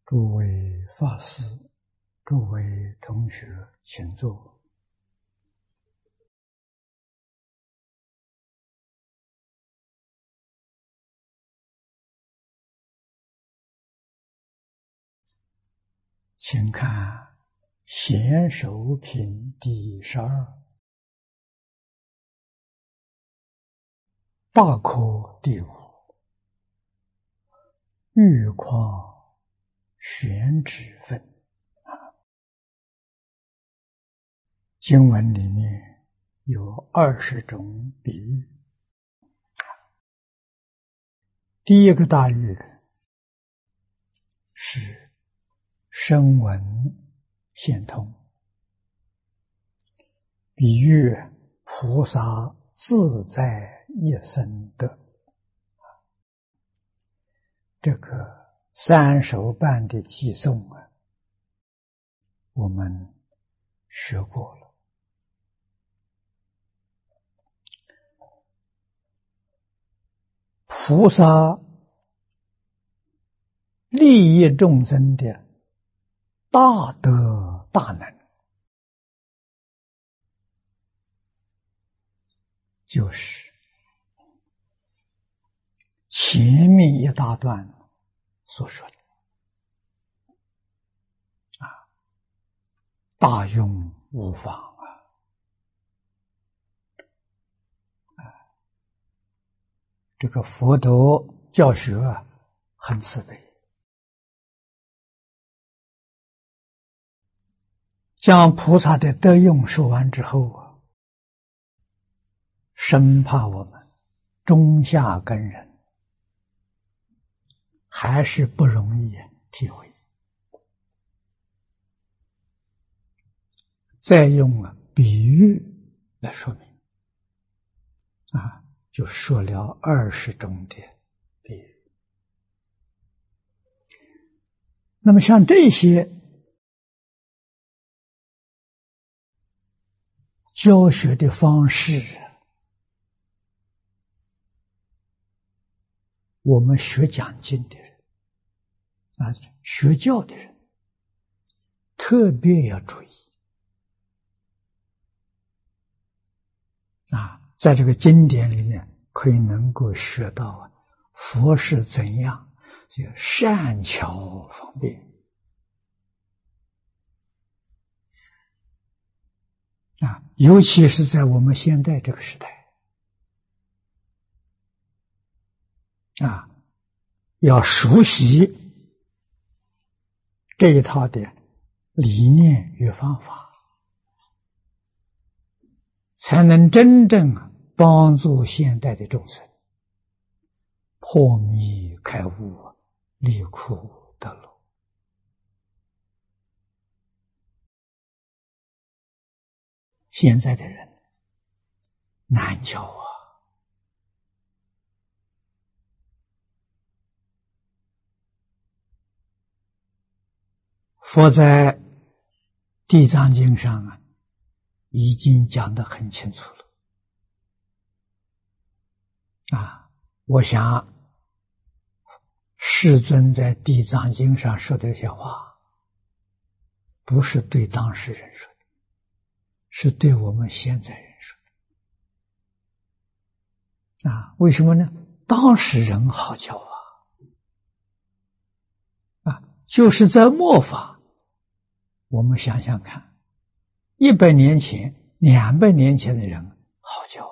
诸位法师，诸位同学，请坐。请看《贤首品》第12，大科第5，玉况选指分。经文里面有20种比喻。第一个大喻是声闻现通，比喻菩萨自在一生得。这个三首半的偈颂啊，我们学过了。菩萨利益众生的大德大能，就是前面一大段所说的大用无妨这个佛陀教学很慈悲，将菩萨的德用说完之后生怕我们中下根人还是不容易体会，再用比喻来说明就说了20种的比喻。那么像这些教学的方式，我们学讲经的人学教的人特别要注意在这个经典里面可以能够学到佛是怎样善巧方便尤其是在我们现在这个时代要熟悉这一套的理念与方法，才能真正帮助现代的众生破迷开悟，离苦得乐。现在的人难教佛在地藏经上已经讲得很清楚了我想世尊在地藏经上说的这些话不是对当事人说的，是对我们现在人说的为什么呢？当事人好教就是在末法，我们想想看，100年前、200年前的人好教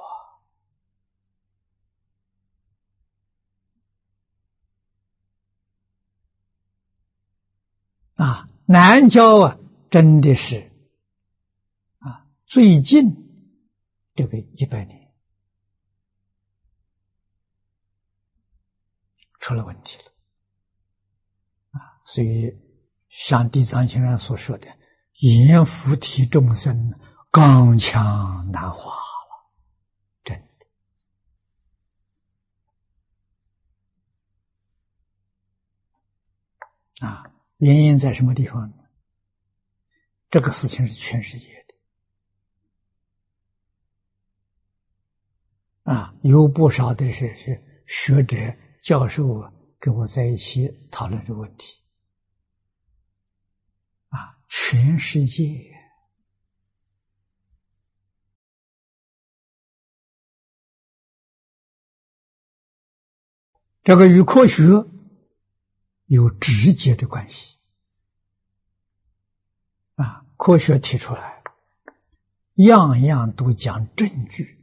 难教真的是最近这个100年出了问题了所以像地藏经上所说的阎浮提众生刚强难化了，真的原因在什么地方呢？这个事情是全世界的有不少的是学者教授跟我在一起讨论这个问题全世界这个与科学有直接的关系科学提出来，样样都讲证据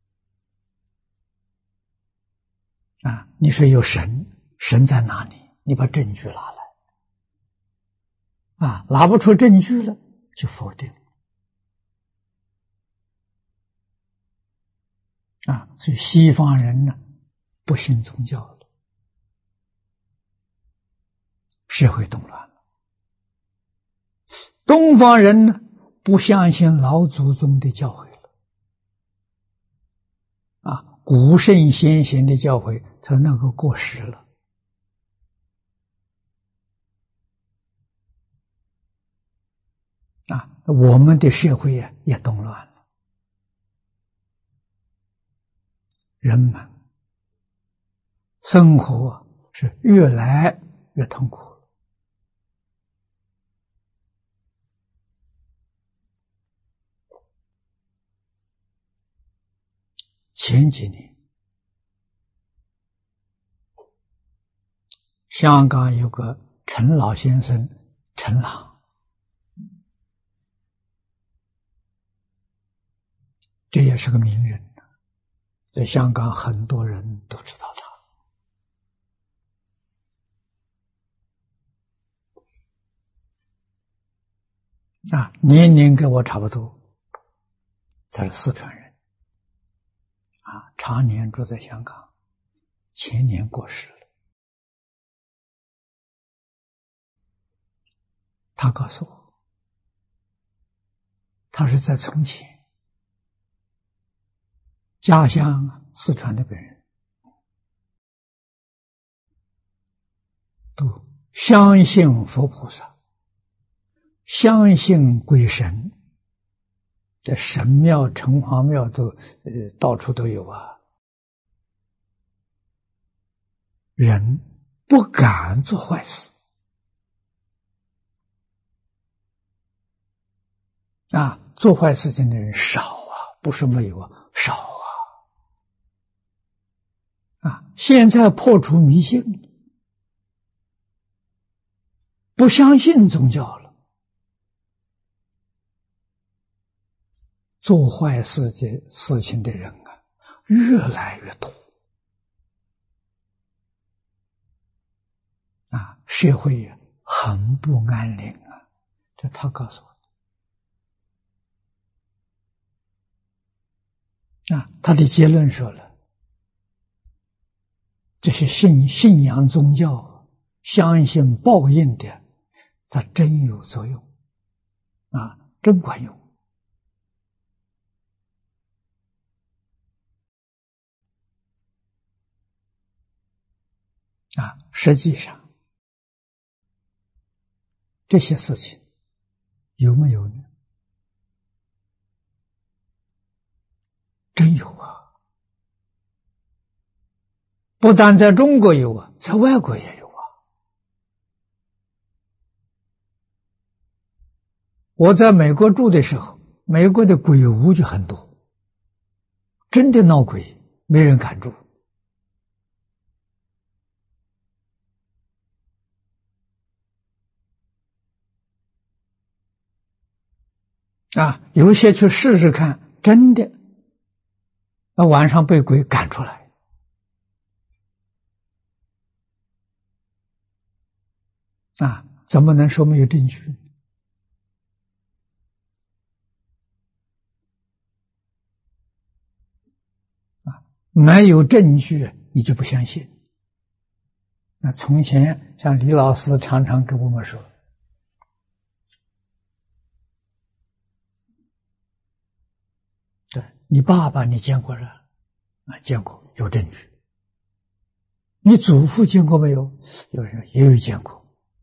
你说有神，神在哪里？你把证据拿来拿不出证据了就否定所以西方人呢不信宗教了，社会动乱了。东方人呢不相信老祖宗的教诲了古圣先贤的教诲它那个过时了我们的社会也动乱了，人们生活是越来越痛苦了。前几年香港有个陈老先生，陈朗，这也是个名人，在香港很多人都知道他年龄跟我差不多，他是四川人常年住在香港，前年过世了。他告诉我，他是在从前家乡四川那边人，都相信佛菩萨，相信鬼神，这神庙城隍庙都到处都有人不敢做坏事做坏事情的人少不是没有少现在破除迷信，不相信宗教了，做坏事情的人越来越多社会很不安宁这他告诉我他的结论说了，这些信仰宗教相信报应的，它真有作用真管用实际上这些事情有没有呢？真有不但在中国有在外国也有我在美国住的时候，美国的鬼屋就很多，真的闹鬼，没人敢住有些去试试看，真的晚上被鬼赶出来怎么能说没有证据？没有证据你就不相信。那从前像李老师常常跟我们说，对你爸爸你见过了见过，有证据。你祖父见过没有？有人也有见过。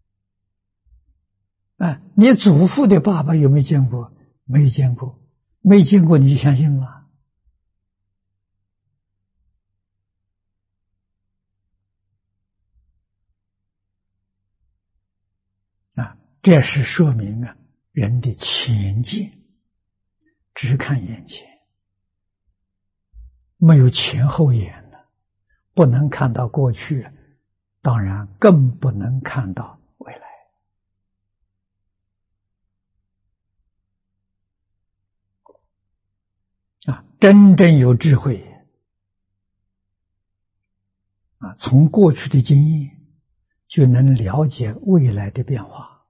你祖父的爸爸有没有见过？没见过。没见过你就相信吗？这是说明人的浅见，只看眼前，没有前后眼了，不能看到过去，当然更不能看到未来。真正有智慧从过去的经验就能了解未来的变化。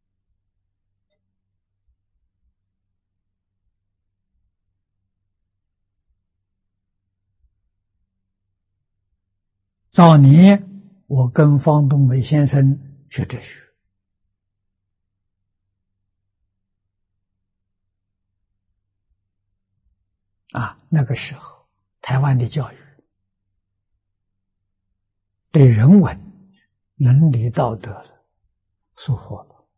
早年我跟方东美先生学哲学那个时候台湾的教育对人文、伦理道德的疏忽了。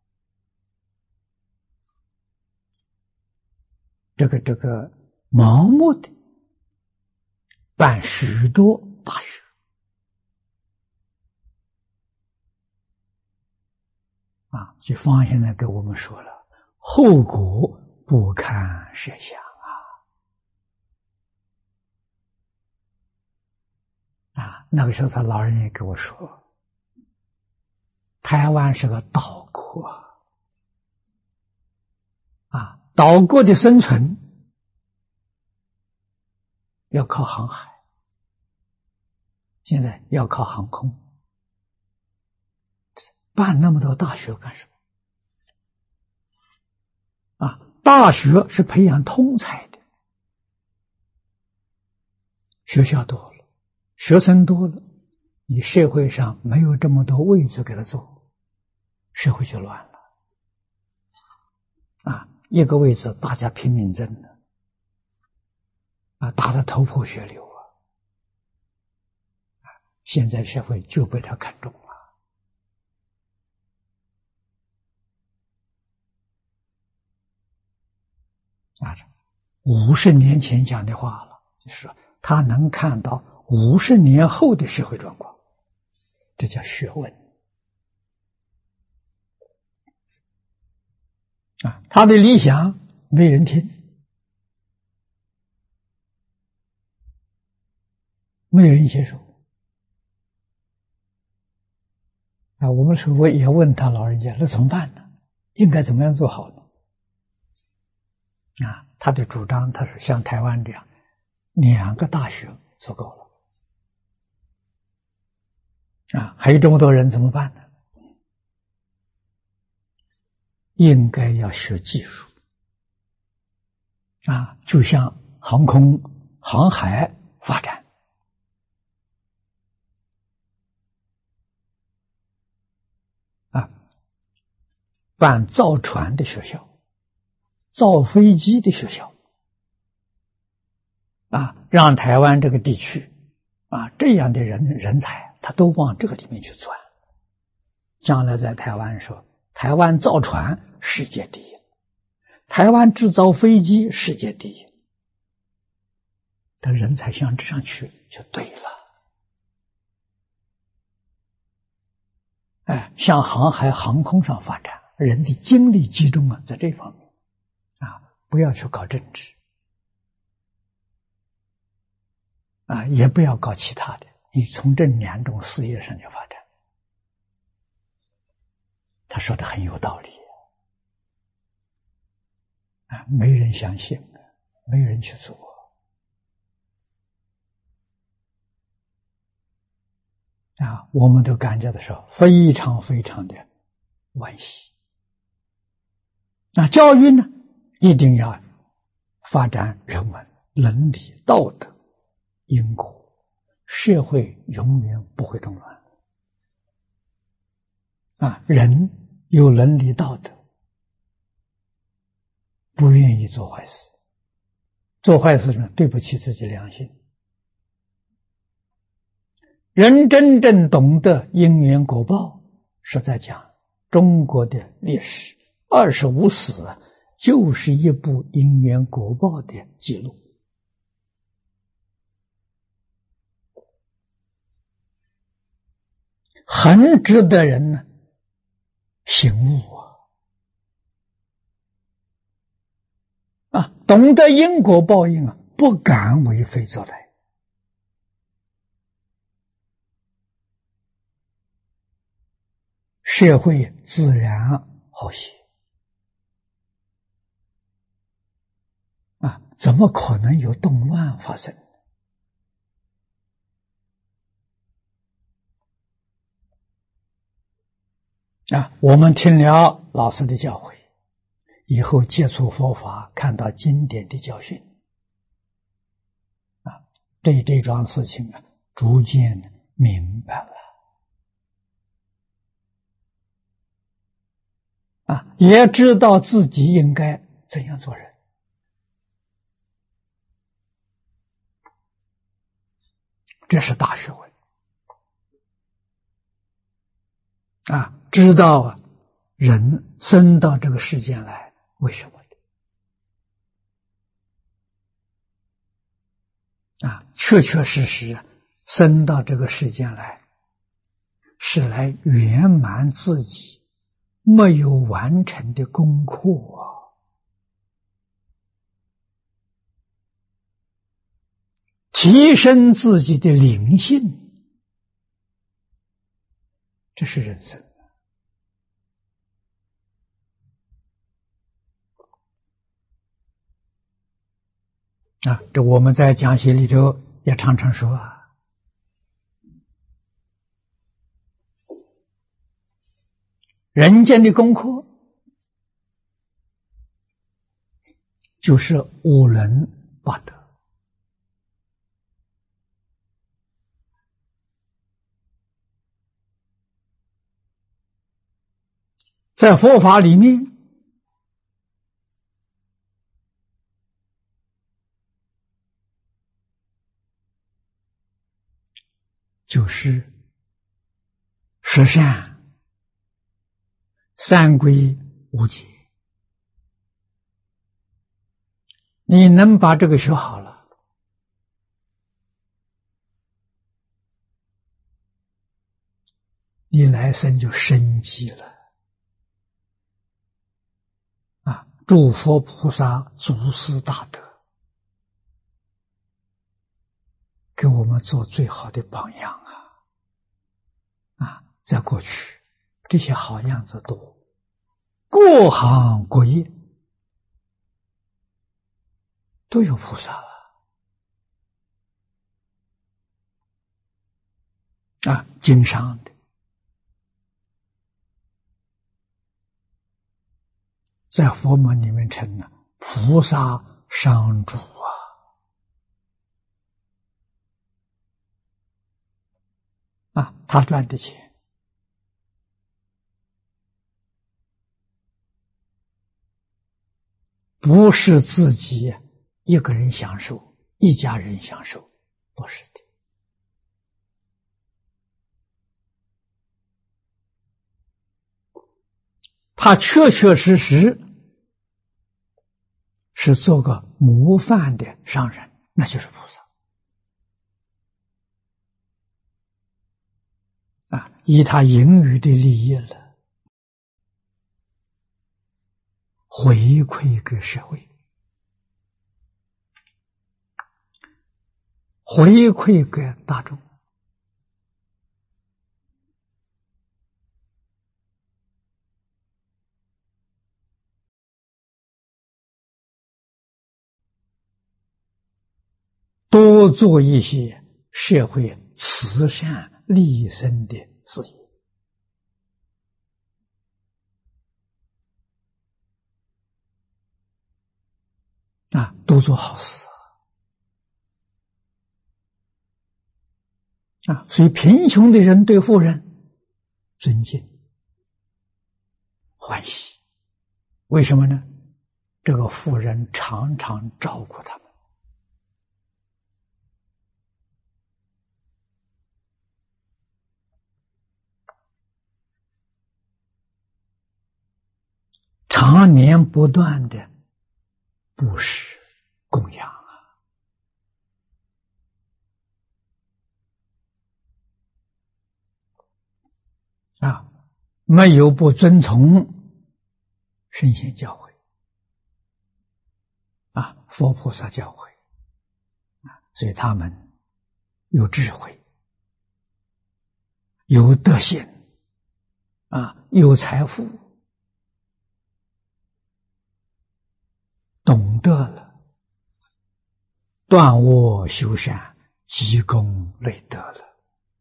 这个盲目的办许多大学就方现在给我们说了，后果不堪设想那个时候他老人也给我说，台湾是个岛国岛国的生存要靠航海，现在要靠航空，办那么多大学干什么？大学是培养通才的，学校多了，学生多了，你社会上没有这么多位置给他做，社会就乱了一个位置大家拼命争的打得头破血流现在社会就被他看中了50年前讲的话了，就是说他能看到50年后的社会状况，这叫学问他的理想没人听，没有人接受我们说我也问他老人家，那怎么办呢？应该怎么样做好呢？他的主张，他说像台湾这样2个大学足够了还有这么多人怎么办呢？应该要学技术就像航空、航海发展办造船的学校、造飞机的学校让台湾这个地区这样的人才他都往这个里面去钻，将来在台湾说台湾造船世界第一，台湾制造飞机世界第一，的人才向这上去就对了向航海航空上发展，人的精力集中在这方面不要去搞政治也不要搞其他的，你从这2种事业上去发展。他说的很有道理没人相信没人去做我们都感觉的时候非常非常的惋惜教育呢一定要发展人文、伦理、道德、因果，社会永远不会动乱人有伦理道德，不愿意做坏事，做坏事呢对不起自己良心。人真正懂得因缘果报，是在讲中国的历史，25史就是一部因缘果报的记录。很值得人呢醒悟懂得因果报应啊，不敢为非作歹。社会自然和谐啊，怎么可能有动乱发生？啊，我们听了老师的教诲，以后接触佛法，看到经典的教训，啊，对这桩事情啊，逐渐明白了。啊，也知道自己应该怎样做人。这是大学问。啊，知道啊，人生到这个世间来，为什么的？啊，确确实实生到这个世间来，是来圆满自己没有完成的功课啊，提升自己的灵性，这是人生。啊，这我们在讲学里头也常常说啊，人间的功课就是五伦八德。在佛法里面，就是十善、三归五戒。你能把这个学好了，你来生就生机了。啊，诸佛菩萨祖师大德，给我们做最好的榜样啊！啊，在过去这些好样子多，各行各业都有菩萨了啊，经商的，在佛门里面称呢菩萨商主啊，他赚的钱不是自己一个人享受，一家人享受，不是的。他确确实实是做个模范的商人，那就是菩萨啊，以他盈余的利益了，回馈给社会，回馈给大众。多做一些社会慈善利生的事业啊，多做好事啊。所以贫穷的人对富人尊敬欢喜，为什么呢？这个富人常常照顾他们。常年不断的布施供养啊，没有不遵从圣贤教诲佛菩萨教诲所以他们有智慧，有德行有财富，懂得了断恶修善，积功累德了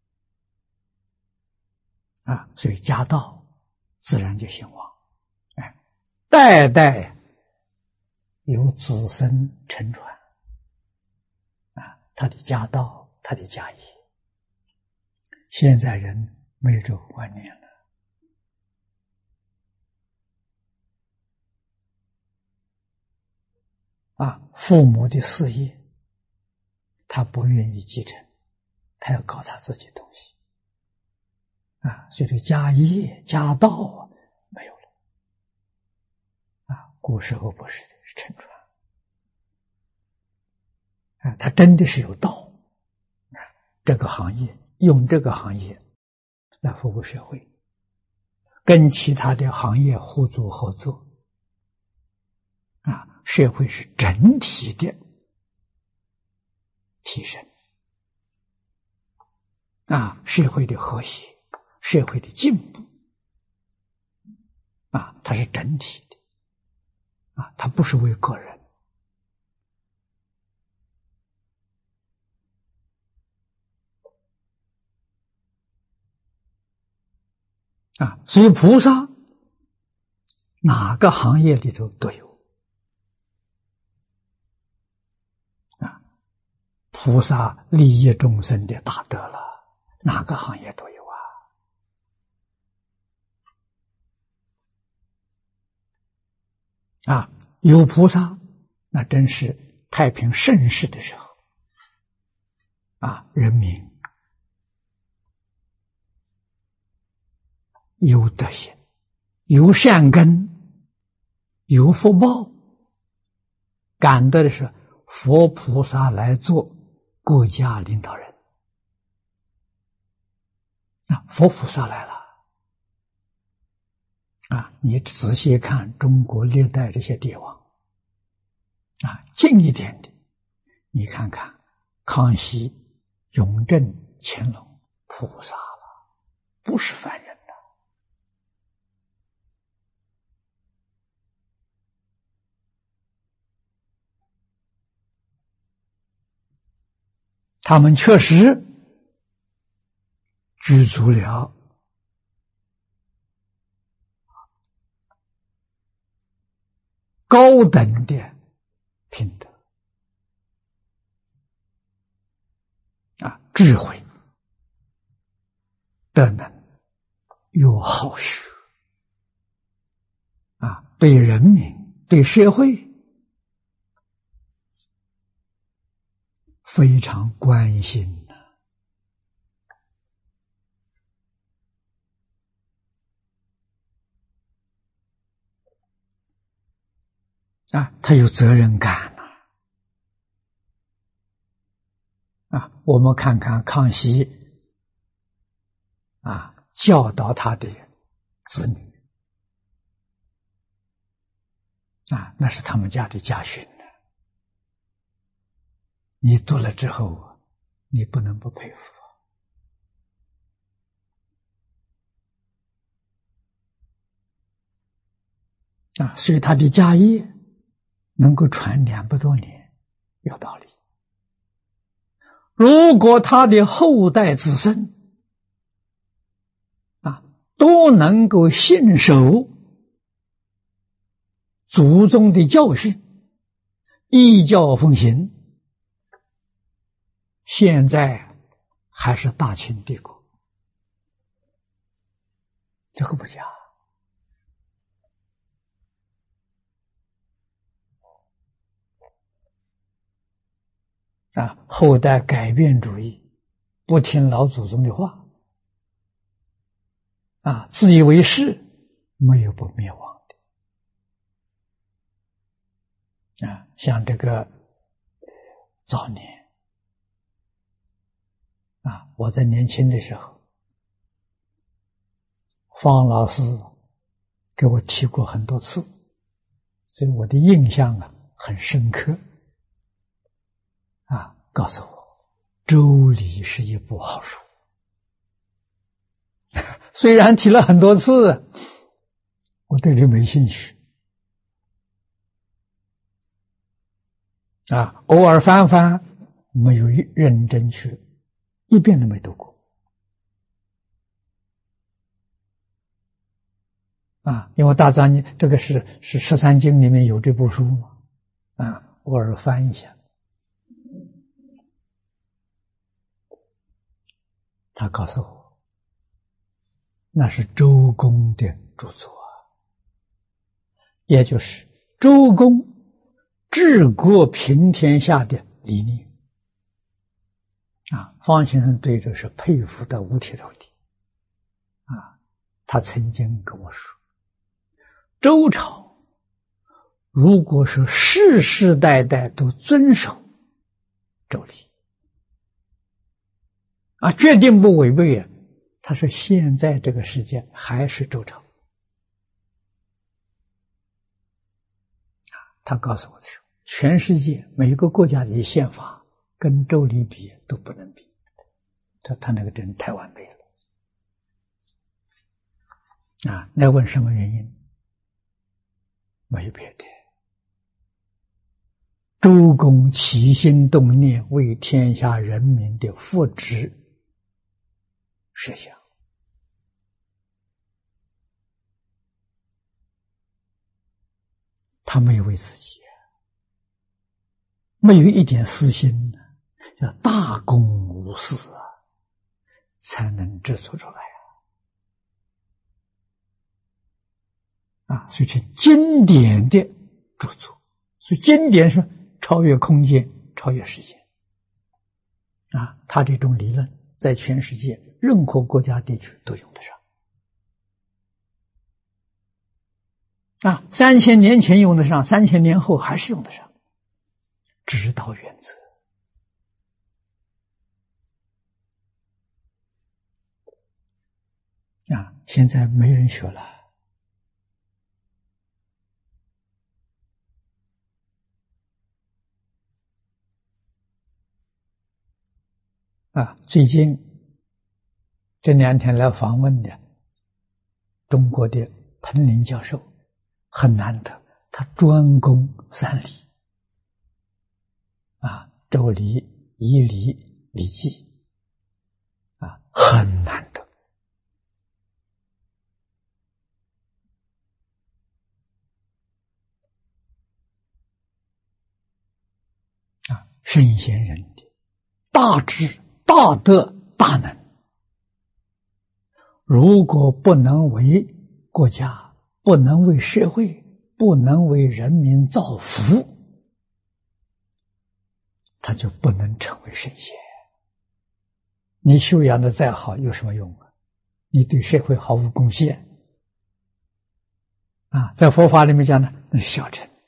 所以家道自然就兴旺，代代有子孙承传他的家道，他的家业。现在人没有这个观念了父母的事业他不愿意继承，他要搞他自己的东西所以这个家业家道没有了古时候不是的，是承传他真的是有道这个行业用这个行业来服务社会，跟其他的行业互助合作社会是整体的提升社会的和谐，社会的进步它是整体的它不是为个人所以菩萨哪个行业里头都有菩萨利益众生的大德了，哪个行业都有有菩萨那真是太平盛世的时候人民有德行，有善根，有福报，感得的是佛菩萨来做国家领导人佛菩萨来了你仔细看中国历代这些帝王近一点的你看看康熙、雍正、乾隆，菩萨了，不是凡人他们确实具足了高等的品德智慧、德能，有好学对人民、对社会非常关心他有责任感我们看看康熙教导他的子女那是他们家的家训你读了之后你不能不佩服所以他的家业能够传200多年，有道理。如果他的后代子孙都能够信守祖宗的教训，依教奉行，现在还是大清帝国，这个不假后代改变主意，不听老祖宗的话自以为是，没有不灭亡的像这个早年我在年轻的时候，方老师给我提过很多次，所以我的印象很很深刻啊，告诉我《周礼》是一部好书。虽然提了很多次，我对这没兴趣啊，偶尔翻翻，没有认真去，一遍都没读过啊。因为大藏经这个是13经里面有这部书嘛啊，偶尔翻一下。他告诉我，那是周公的著作啊，也就是周公治国平天下的理念啊。方先生对这是佩服的五体投地啊。他曾经跟我说，周朝如果是世世代代都遵守周礼啊，决定不违背啊，他说现在这个世界还是周朝。他告诉我的是，全世界每一个国家的宪法跟周礼比都不能比，他那个真太完美了啊！那问什么原因？没有别的，周公起心动念为天下人民的福祉设想，他没有为自己，没有一点私心，叫大公无私啊，才能制作出来啊！所以是经典的著作，所以经典是超越空间，超越时间啊！他这种理论在全世界任何国家地区都用得上啊！3000年前用得上，3000年后还是用得上，指导原则啊！现在没人学了啊！最近这2天来访问的中国的彭林教授很难得，他专攻3礼啊，周礼、仪礼、礼记啊，很难得啊，圣贤人的大智、大德、大能，如果不能为国家，不能为社会，不能为人民造福，他就不能成为圣贤。你修养的再好有什么用啊？你对社会毫无贡献啊！在佛法里面讲呢，那是小乘，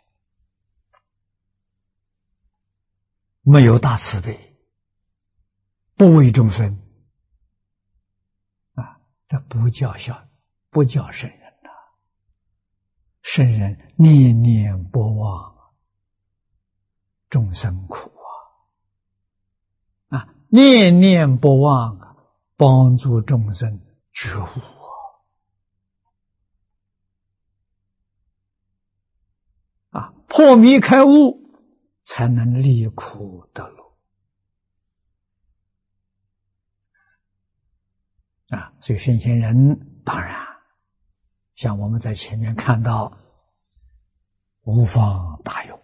没有大慈悲，不为众生啊，这不叫圣人呐！圣人念念不忘众生苦啊，念念不忘啊，帮助众生觉悟啊，破迷开悟，才能离苦得乐啊！所以圣贤人当然像我们在前面看到无方大用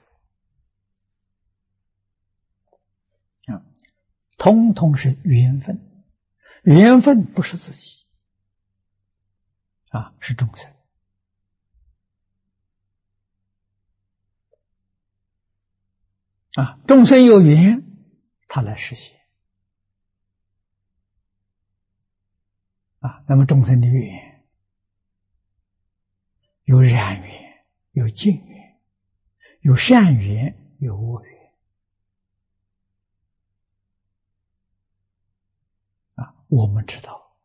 啊，通通是缘分，缘分不是自己啊，是众生啊，众生有缘，他来实现啊。那么众生的缘有染缘，有净缘，有善缘，有恶缘啊。我们知道，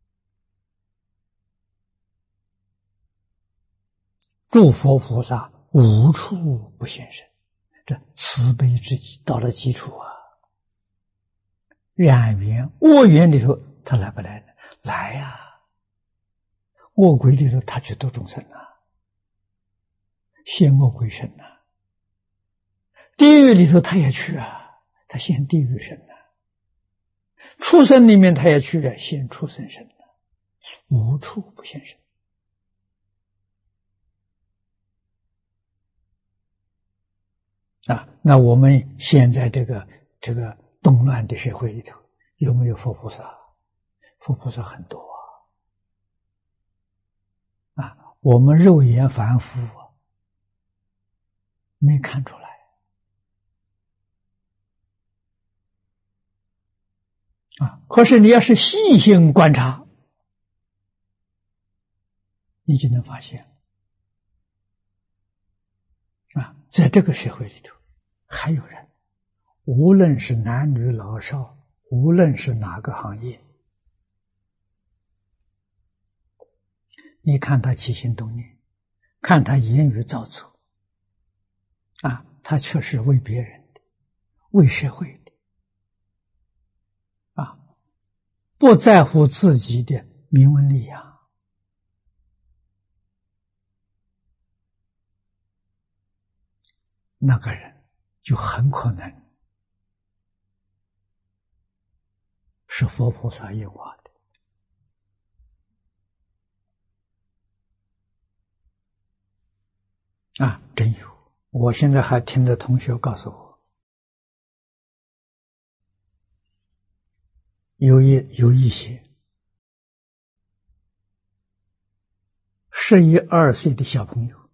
诸佛菩萨无处不现身，这慈悲之到了基础啊。染缘、恶缘里头，他来不来呢？来呀、恶鬼里头，他去度众生啊，现恶鬼身啊。地狱里头，他也去啊，他现地狱身啊。畜生里面，他也去啊，现畜生身啊，无处不现身。啊，那我们现在这个动乱的社会里头，有没有佛菩萨？佛菩萨很多啊！啊，我们肉眼凡夫没看出来啊。可是你要是细心观察，你就能发现啊，在这个社会里头，还有人，无论是男女老少，无论是哪个行业，你看他起心动念，看他言语造作，啊，他确实为别人的，为社会的，啊，不在乎自己的名闻利养。那个人就很可能是佛菩萨引化的啊，真有！我现在还听着同学告诉我，有一些11、12岁的小朋友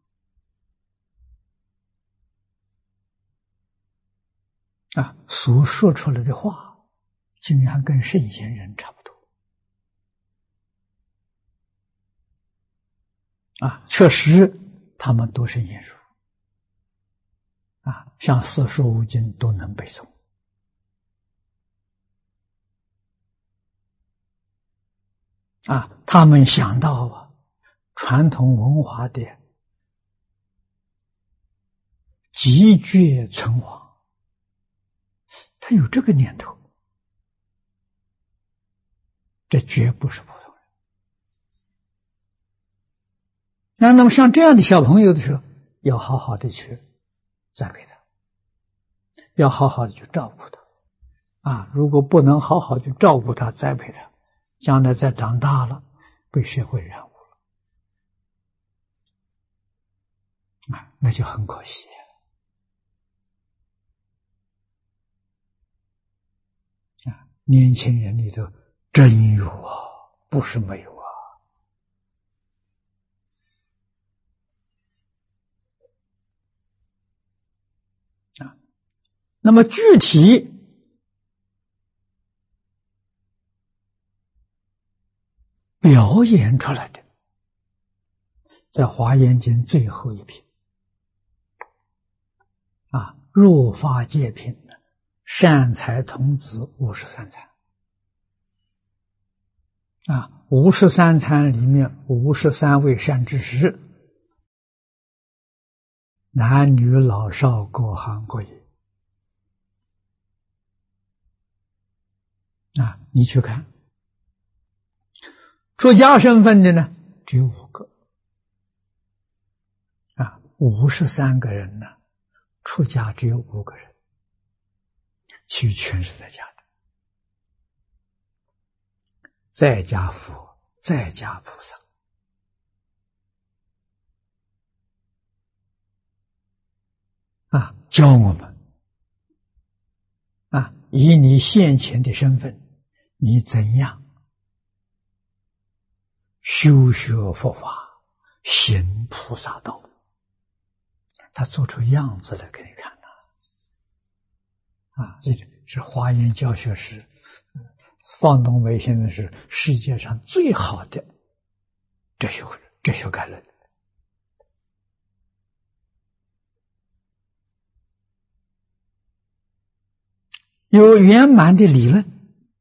啊，所说出来的话，竟然跟圣贤人差不多啊！确实，他们都是言书啊，像四书五经都能背诵啊。他们想到啊，传统文化的急绝存亡。他有这个念头，这绝不是普通人。那么像这样的小朋友的时候，要好好的去栽培他，要好好的去照顾他啊！如果不能好好去照顾他、栽培他，将来再长大了，被社会染污了啊，那就很可惜啊！年轻人里头真有啊，不是没有啊。那么具体表演出来的，在《华严经》最后一品啊，入法界品善财童子53参啊，53参里面53位善知识，男女老少各行各业啊，你去看，出家身份的呢只有5个啊，53个人呢，出家只有5个人，其余全是在家的，在家佛，在家菩萨啊，教我们啊，以你现前的身份，你怎样修学佛法，行菩萨道？他做出样子来给你看啊！这是华严教学师方东梅先生是世界上最好的哲学概论。有圆满的理论，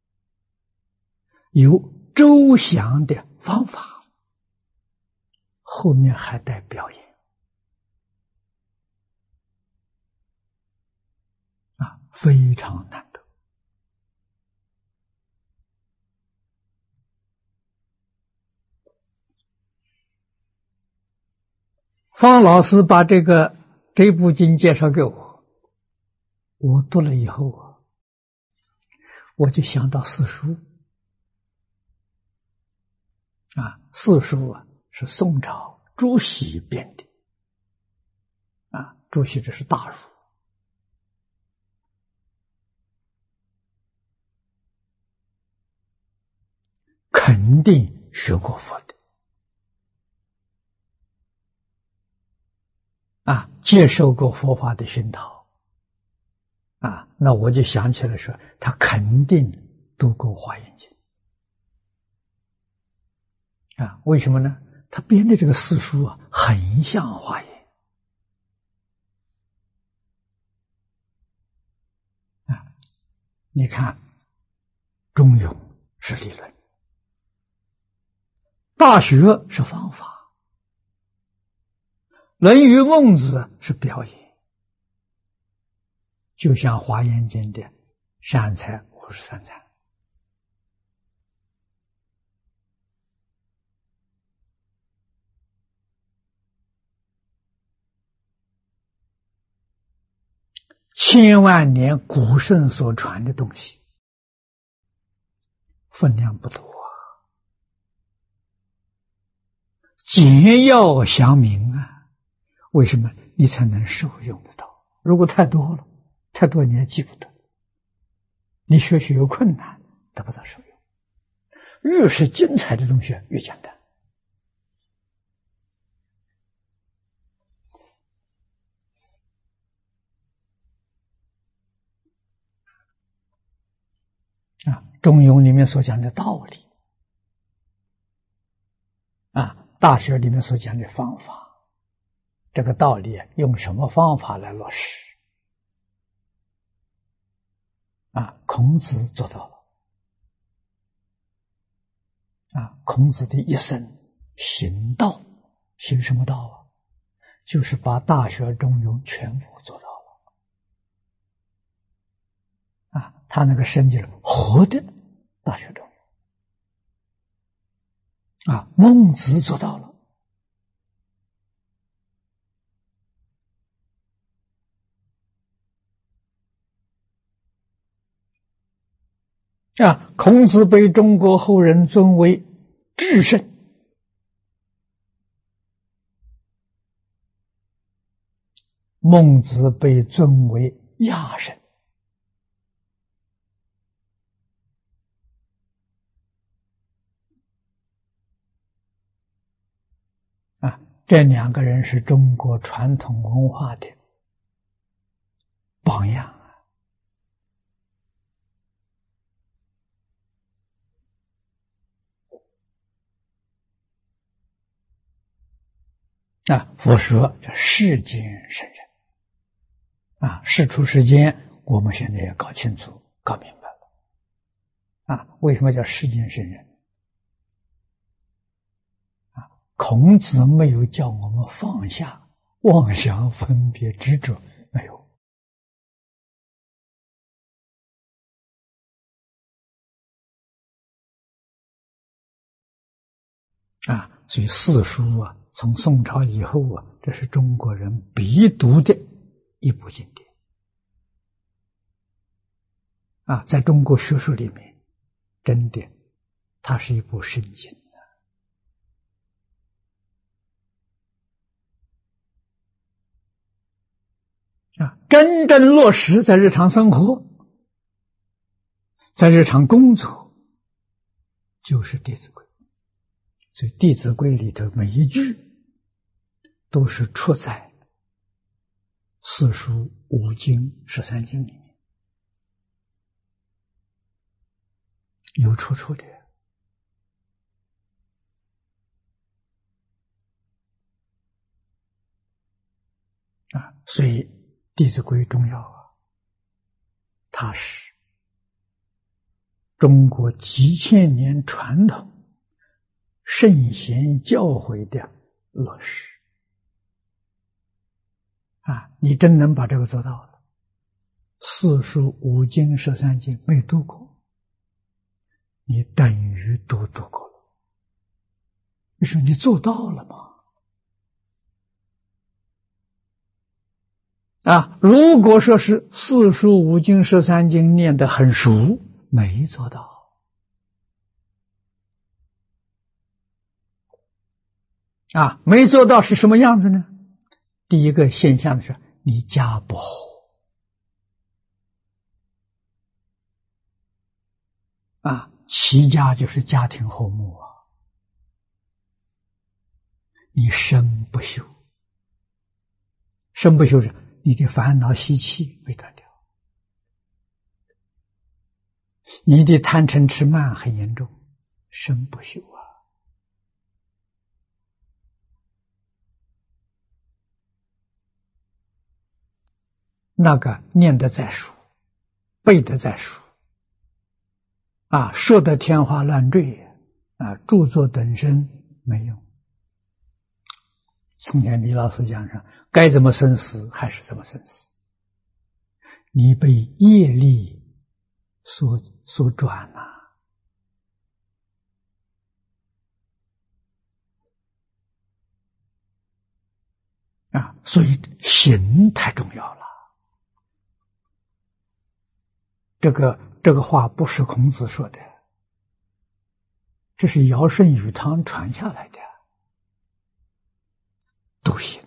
有周详的方法，后面还带表演非常难得。方老师把这部经介绍给我，我读了以后啊，我就想到四书啊，四书啊是宋朝朱熹编的啊，朱熹这是大儒，肯定学过佛的啊，接受过佛法的熏陶啊，那我就想起来说，他肯定读过《华严经》啊，为什么呢？他编的这个四书啊，很像《华严》啊。你看，《中庸》是理论，《大学》是方法，《论语》《孟子》是表演，就像《华严经》的善财53参。千万年古圣所传的东西，分量不多啊，简要详明啊，为什么你才能受用得到？如果太多了，太多你也记不得，你学习有困难，得不到受用。越是精彩的东西越简单。啊，中庸里面所讲的道理啊，大学里面所讲的方法，这个道理用什么方法来落实啊？孔子做到了啊！孔子的一生行道，行什么道啊？就是把大学中庸全部做到了啊！他那个身就是活的大学中庸啊！孟子做到了啊！孔子被中国后人尊为至圣，孟子被尊为亚圣啊！这两个人是中国传统文化的榜样啊！佛说这世间圣人啊，世出世间，我们现在要搞清楚、搞明白了啊！为什么叫世间圣人？啊，孔子没有叫我们放下妄想、分别、执着，没有啊！所以四书啊，从宋朝以后啊，这是中国人必读的一部经典啊，在中国学术里面，真的，它是一部圣经啊，真正落实在日常生活，在日常工作，就是《弟子规》。所以《弟子规》里头每一句都是出在四书五经13经里面，有出处的啊。所以《弟子规》重要啊，它是中国几千年传统圣贤教诲的落实啊！你真能把这个做到了， 四书五经13经没读过，你等于都读过了。你说你做到了吗？如果说是四书五经13经念得很熟，没做到。没做到是什么样子呢？第一个现象是你家不好。齐家就是家庭和睦你身不修，身不修是你的烦恼习气没断掉，你的贪嗔痴慢很严重，身不修那个念得再熟，背得再熟，说得天花乱坠，著作等身没用。从前李老师讲上，该怎么生死还是怎么生死，你被业力所转所以行太重要了。这个话不是孔子说的，这是尧舜禹汤传下来的。笃行、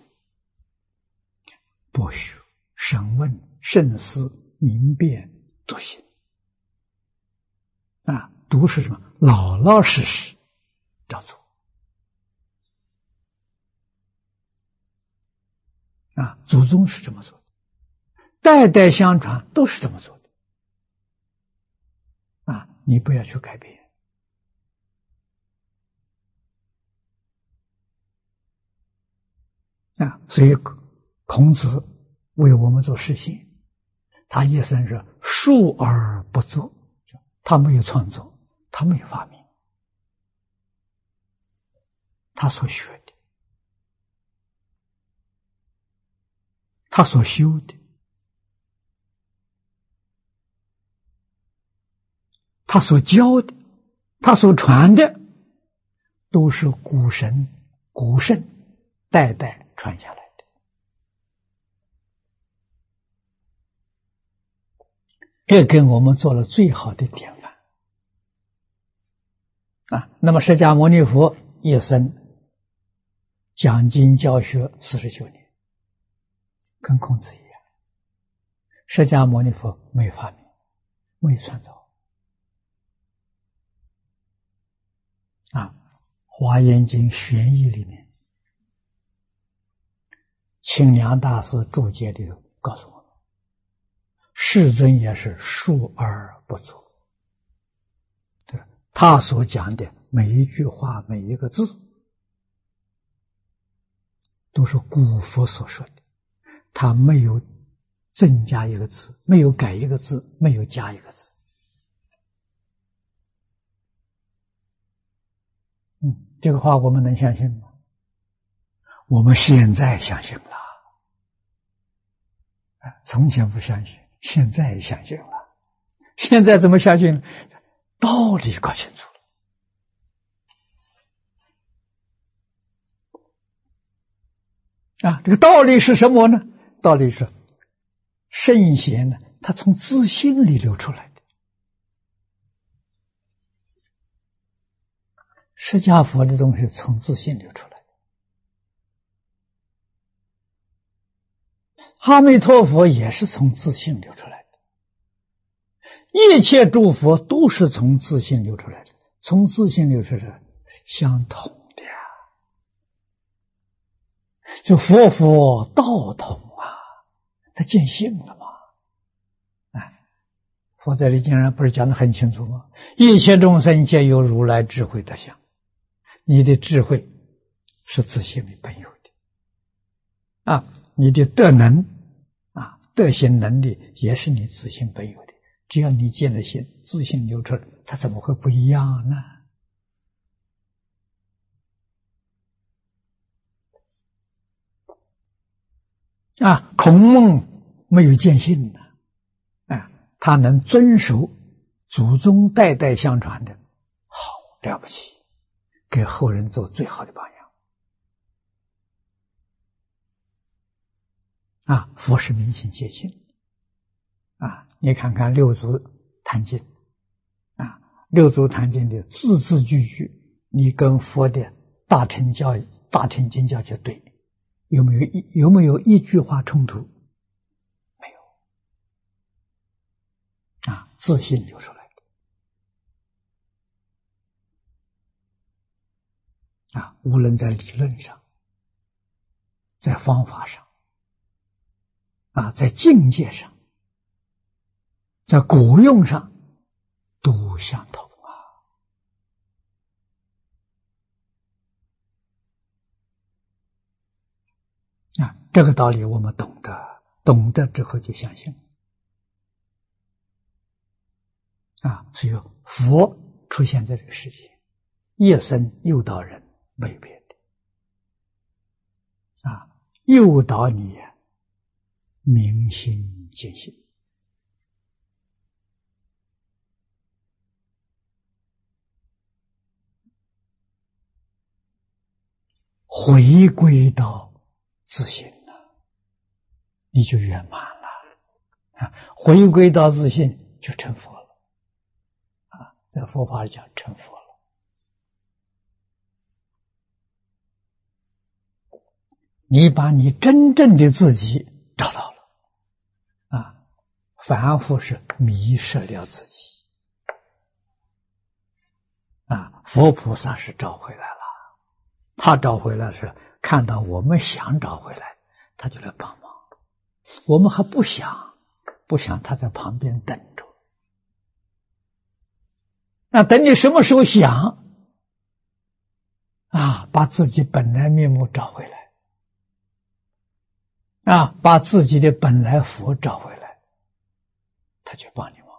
博学、审问、慎思、明辨、笃行。笃是什么？老老实实照做。祖宗是这么做的，代代相传都是这么做的。你不要去改变。所以孔子为我们做实行，他一生是述而不作，他没有创作，他没有发明，他所学的，他所修的，他所教的，他所传的，都是古圣代代传下来的。这给我们做了最好的典范。那么释迦牟尼佛一生讲经教学49年，跟孔子一样。释迦牟尼佛没发明，没创造。华严经玄义里面，清凉大师注解里头告诉我们，世尊也是述而不作。他所讲的每一句话，每一个字，都是古佛所说的，他没有增加一个字，没有改一个字，没有加一个字。这个话我们能相信吗？我们现在相信了，从前不相信，现在相信了。现在怎么相信呢？道理搞清楚了。这个道理是什么呢？道理是圣贤呢，他从自信里流出来的。释迦佛的东西从自信流出来的，阿弥陀佛也是从自信流出来的，一切诸佛都是从自信流出来的，从自信流出来的相同的呀。就佛道同他见性了吗？佛在这经上不是讲得很清楚吗？一切众生皆有如来智慧德相。你的智慧是自性里本有的，你的德能德行能力也是你自性本有的。只要你见了性，自性流出来，它怎么会不一样呢？孔孟没有见性的， 他能遵守祖宗代代相传的，好了不起，给后人做最好的榜样。佛是明心见性。你看看六祖坛经，六祖坛经的字字句句，你跟佛的大乘经教就对，有没有一句话衝突？没有。自信流出来的。无论在理论上，在方法上，在境界上，在果用上都相同。这个道理我们懂得之后就相信。所以佛出现在这个世界，一生诱导人，没有别的。诱导你明心见性。回归到自信了，你就圆满了。回归到自信就成佛了。在佛法里讲成佛了。你把你真正的自己找到了。凡夫是迷失了自己。佛菩萨是找回来了。他找回来是看到我们想找回来，他就来帮忙。我们还不想，他在旁边等着。那等你什么时候想把自己本来面目找回来，把自己的本来佛找回来，他就帮你忙。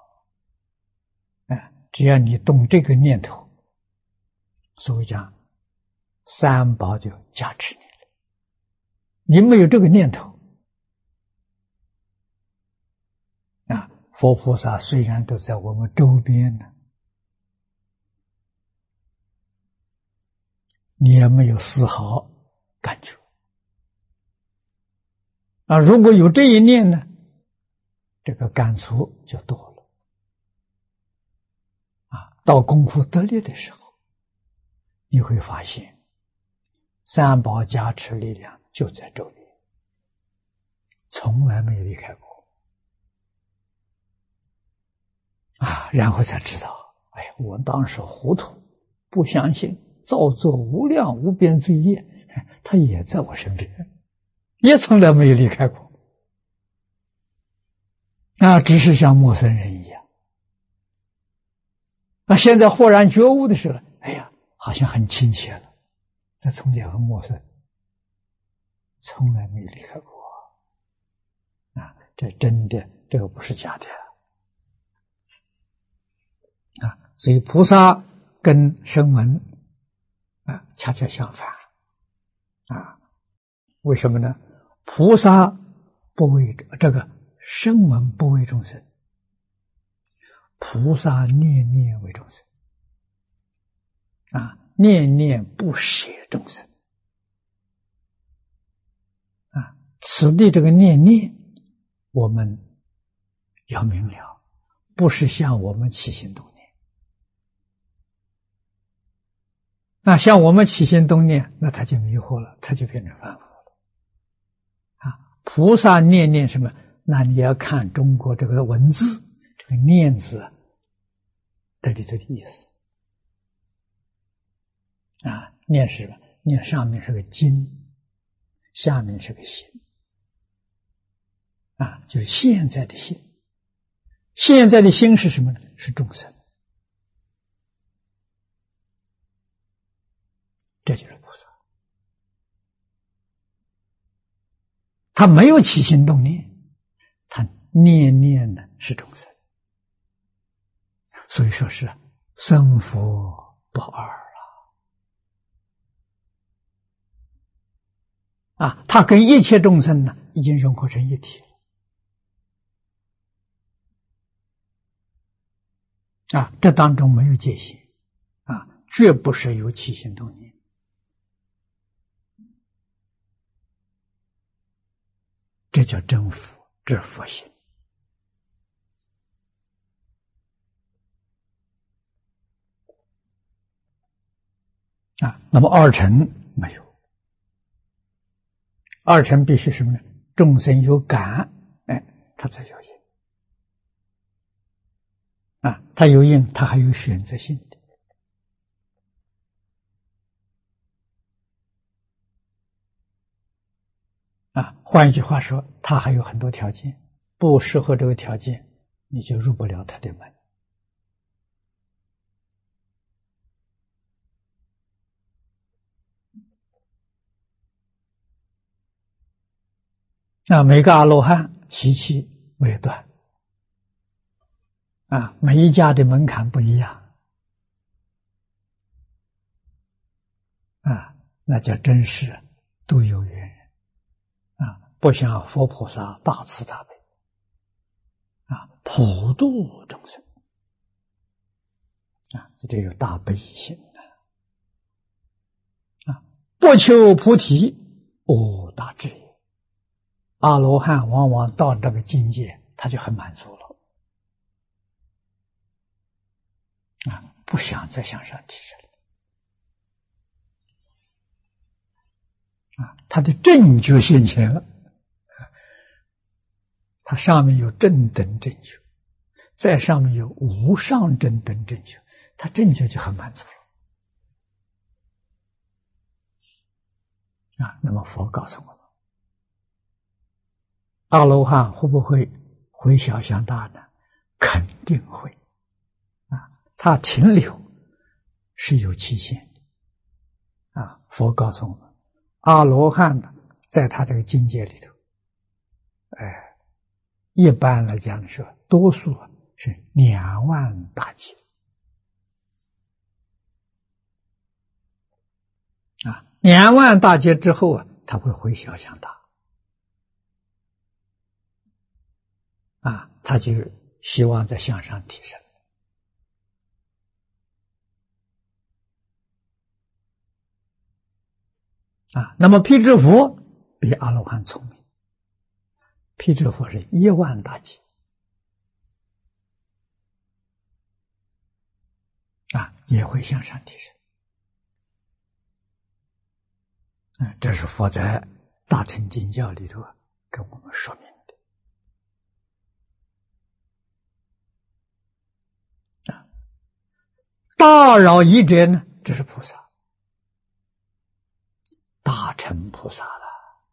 只要你动这个念头，所以讲三宝就加持你了。你没有这个念头，佛菩萨虽然都在我们周边呢，你也没有丝毫感觉。如果有这一念呢，这个感触就多了。到功夫得力的时候，你会发现三宝加持力量就在周边，从来没有离开过。然后才知道，我当时糊涂，不相信，造作无量无边罪业，他也在我身边，也从来没有离开过。只是像陌生人一样。现在豁然觉悟的时候，好像很亲切了。这从前很陌生，从来没有离开过。这真的，这个不是假的。所以菩萨跟声闻恰恰相反。为什么呢？菩萨不为这个声闻不为众生，菩萨念念为众生。念念不舍众生。此地这个念念，我们要明了，不是像我们起心动念。像我们起心动念，那他就迷惑了，他就变成凡夫了。菩萨念念什么？那你要看中国这个文字，这个念字这里头的意思。念是什么？念上面是个金，下面是个心。就是现在的心。现在的心是什么呢？是众生。这就是菩萨。他没有起心动念，他念念的是众生。所以说是生佛不二。他跟一切众生呢，已经融合成一体了。 这当中没有界限绝不是有起心动念。这叫真佛，这是佛性。那么二乘没有，二乘必须什么呢？众生有感，他才有因。他有因，他还有选择性的。换一句话说，他还有很多条件，不适合这个条件，你就入不了他的门。每个阿罗汉习气未断，每一家的门槛不一样，那叫真是都有缘人，不像佛菩萨大慈大悲，普度众生，这有大悲心不求菩提，无大智也。阿罗汉往往到这个境界，他就很满足了，不想再向上提升了，他的正觉现前了，他上面有正等正觉，在上面有无上正等正觉，他正觉就很满足了。那么佛告诉我们，阿罗汉会不会回小向大呢？肯定会。他停留是有期限的。佛告诉我们，阿罗汉呢，在他这个境界里头，一般来讲说，多数是2万大劫。2万大劫之后他会回小向大。他就希望在向上提升。那么辟支佛比阿罗汉聪明，辟支佛是1万大劫，也会向上提升。这是佛在大乘经教里头跟我们说明的。大饶益者呢，这是菩萨，大乘菩萨了，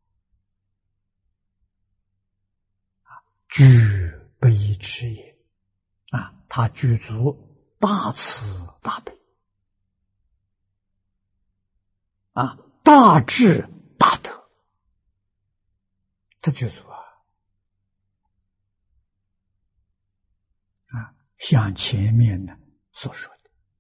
具悲智也，他具足大慈大悲，大智大德，他具足像前面呢所说的。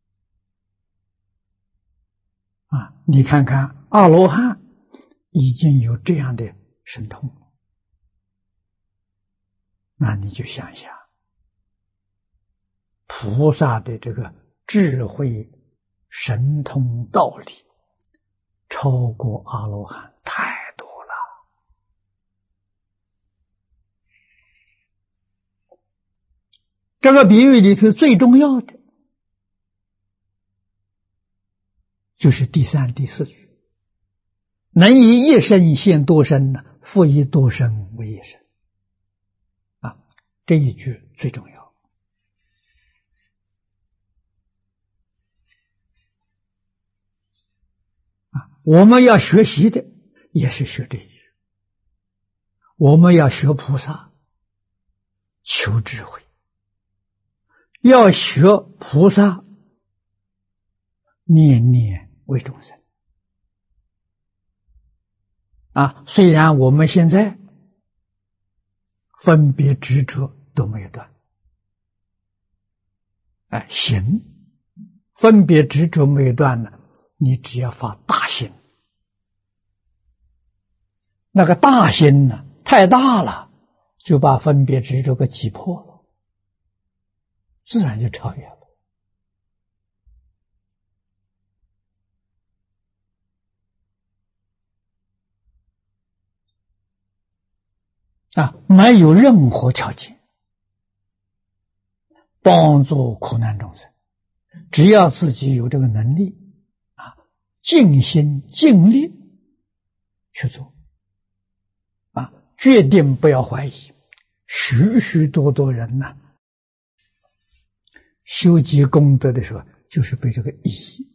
你看看阿罗汉已经有这样的神通，那你就想想菩萨的这个智慧神通道理超过阿罗汉太多了。这个比喻里头最重要的就是第3、第4句，能以一身现多身呢，复以多身为一身。这一句最重要。我们要学习的也是学这一句，我们要学菩萨，求智慧，要学菩萨，念念为众生。虽然我们现在分别执着都没有断，行分别执着没有断呢，你只要发大心，那个大心呢太大了，就把分别执着给击破了，自然就超越了。 没有任何条件帮助苦难众生，只要自己有这个能力尽心尽力去做决定不要怀疑。许许多多人修积功德的时候，就是被这个疑